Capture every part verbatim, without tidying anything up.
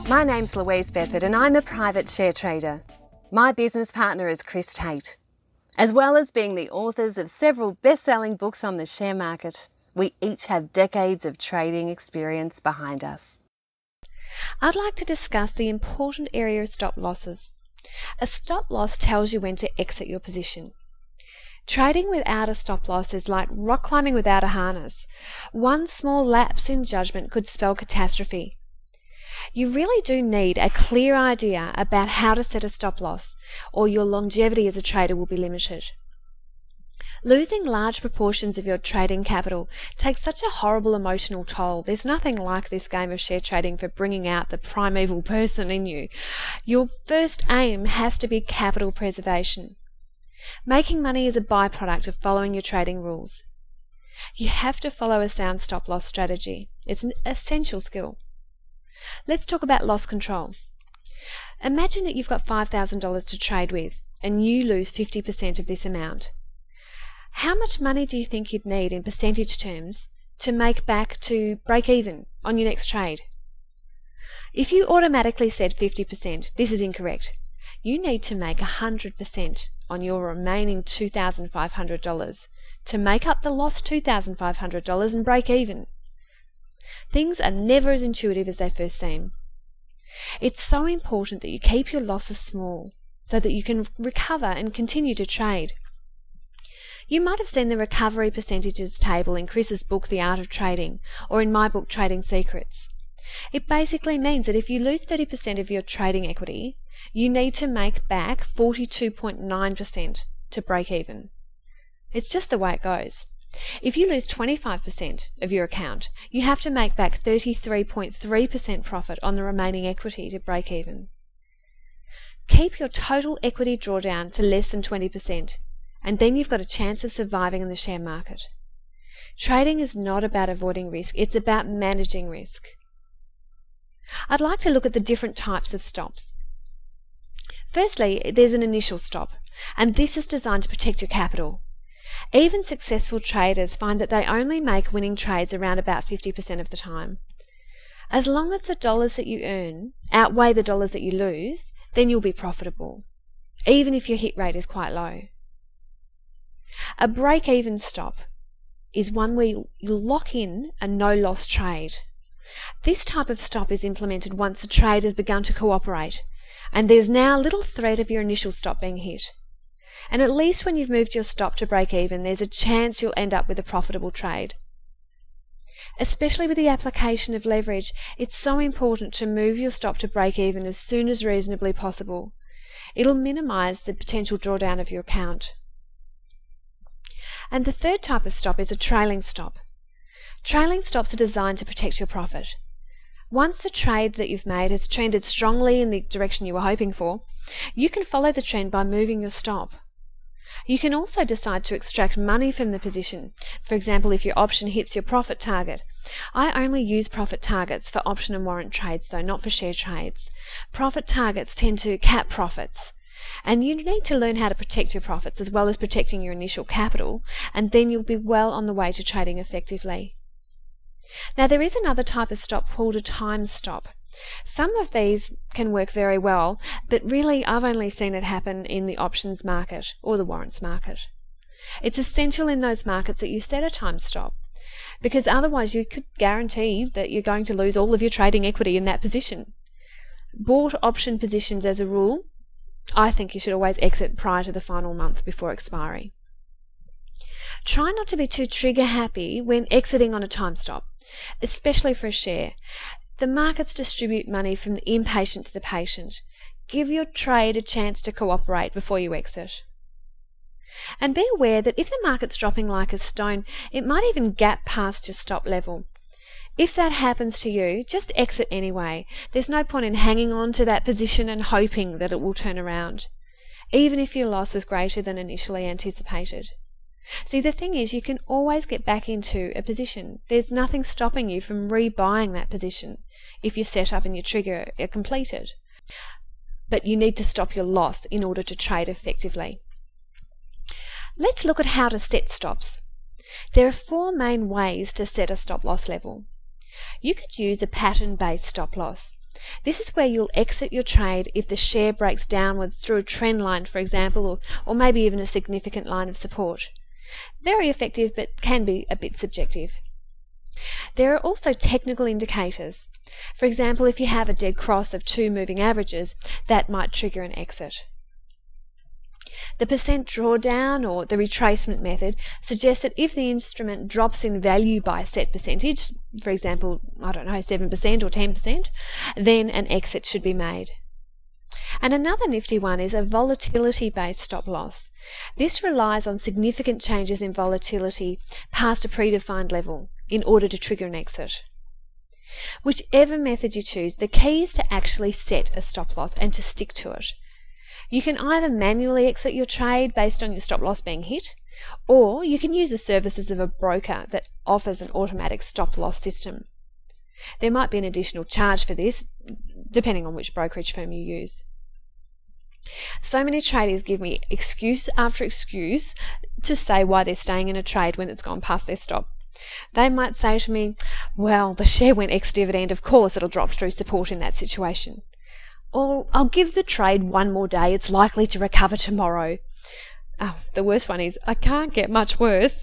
My name's Louise Bedford and I'm a private share trader. My business partner is Chris Tate. As well as being the authors of several best-selling books on the share market, we each have decades of trading experience behind us. I'd like to discuss the important area of stop losses. A stop loss tells you when to exit your position. Trading without a stop loss is like rock climbing without a harness. One small lapse in judgment could spell catastrophe. You really do need a clear idea about how to set a stop loss, or your longevity as a trader will be limited. Losing large proportions of your trading capital takes such a horrible emotional toll. There's nothing like this game of share trading for bringing out the primeval person in you. Your first aim has to be capital preservation. Making money is a byproduct of following your trading rules. You have to follow a sound stop loss strategy. It's an essential skill. Let's talk about loss control. Imagine that you've got five thousand dollars to trade with and you lose fifty percent of this amount. How much money do you think you'd need in percentage terms to make back to break even on your next trade? If you automatically said fifty percent, this is incorrect. You need to make one hundred percent on your remaining two thousand five hundred dollars to make up the lost two thousand five hundred dollars and break even. Things are never as intuitive as they first seem. It's so important that you keep your losses small so that you can recover and continue to trade. You might have seen the recovery percentages table in Chris's book, The Art of Trading, or in my book, Trading Secrets. It basically means that if you lose thirty percent of your trading equity, you need to make back forty-two point nine percent to break even. It's just the way it goes. If you lose twenty-five percent of your account, you have to make back thirty-three point three percent profit on the remaining equity to break even. Keep your total equity drawdown to less than twenty percent, and then you've got a chance of surviving in the share market. Trading is not about avoiding risk, it's about managing risk. I'd like to look at the different types of stops. Firstly, there's an initial stop, and this is designed to protect your capital. Even successful traders find that they only make winning trades around about fifty percent of the time. As long as the dollars that you earn outweigh the dollars that you lose, then you'll be profitable, even if your hit rate is quite low. A break-even stop is one where you lock in a no-loss trade. This type of stop is implemented once the trade has begun to cooperate, and there's now little threat of your initial stop being hit. And at least when you've moved your stop to break even, there's a chance you'll end up with a profitable trade. Especially with the application of leverage, it's so important to move your stop to break even as soon as reasonably possible. It'll minimize the potential drawdown of your account. And the third type of stop is a trailing stop. Trailing stops are designed to protect your profit. Once the trade that you've made has trended strongly in the direction you were hoping for, you can follow the trend by moving your stop. You can also decide to extract money from the position. For example, if your option hits your profit target. I only use profit targets for option and warrant trades though, not for share trades. Profit targets tend to cap profits. And you need to learn how to protect your profits as well as protecting your initial capital, and then you'll be well on the way to trading effectively. Now there is another type of stop called a time stop. Some of these can work very well, but really I've only seen it happen in the options market or the warrants market. It's essential in those markets that you set a time stop, because otherwise you could guarantee that you're going to lose all of your trading equity in that position. Bought option positions as a rule, I think you should always exit prior to the final month before expiry. Try not to be too trigger happy when exiting on a time stop, especially for a share. The markets distribute money from the impatient to the patient. Give your trade a chance to cooperate before you exit. And be aware that if the market's dropping like a stone, it might even gap past your stop level. If that happens to you, just exit anyway. There's no point in hanging on to that position and hoping that it will turn around, even if your loss was greater than initially anticipated. See, the thing is, you can always get back into a position. There's nothing stopping you from rebuying that position if your setup and your trigger are completed. But you need to stop your loss in order to trade effectively. Let's look at how to set stops. There are four main ways to set a stop loss level. You could use a pattern-based stop loss. This is where you'll exit your trade if the share breaks downwards through a trend line, for example, or, or maybe even a significant line of support. Very effective, but can be a bit subjective. There are also technical indicators. For example, if you have a dead cross of two moving averages, that might trigger an exit. The percent drawdown or the retracement method suggests that if the instrument drops in value by a set percentage, for example, I don't know, seven percent or ten percent, then an exit should be made. And another nifty one is a volatility-based stop loss. This relies on significant changes in volatility past a predefined level in order to trigger an exit. Whichever method you choose, the key is to actually set a stop loss and to stick to it. You can either manually exit your trade based on your stop loss being hit, or you can use the services of a broker that offers an automatic stop loss system. There might be an additional charge for this, depending on which brokerage firm you use. So many traders give me excuse after excuse to say why they're staying in a trade when it's gone past their stop. They might say to me, well, the share went ex-dividend, of course it'll drop through support in that situation. Or, I'll give the trade one more day, it's likely to recover tomorrow. Oh, the worst one is, I can't get much worse.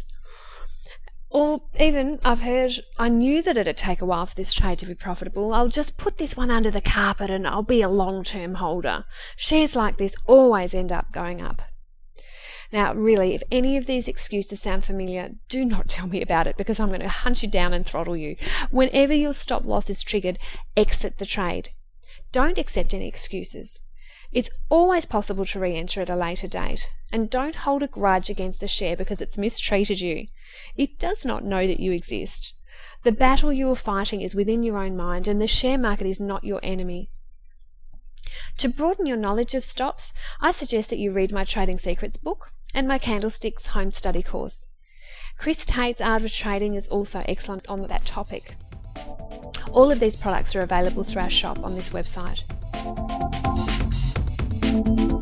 Or even, I've heard, I knew that it'd take a while for this trade to be profitable. I'll just put this one under the carpet and I'll be a long-term holder. Shares like this always end up going up. Now, really, if any of these excuses sound familiar, do not tell me about it because I'm going to hunt you down and throttle you. Whenever your stop loss is triggered, exit the trade. Don't accept any excuses. It's always possible to re-enter at a later date, and don't hold a grudge against the share because it's mistreated you. It does not know that you exist. The battle you are fighting is within your own mind, and the share market is not your enemy. To broaden your knowledge of stops, I suggest that you read my Trading Secrets book and my Candlesticks home study course. Chris Tate's Art of Trading is also excellent on that topic. All of these products are available through our shop on this website.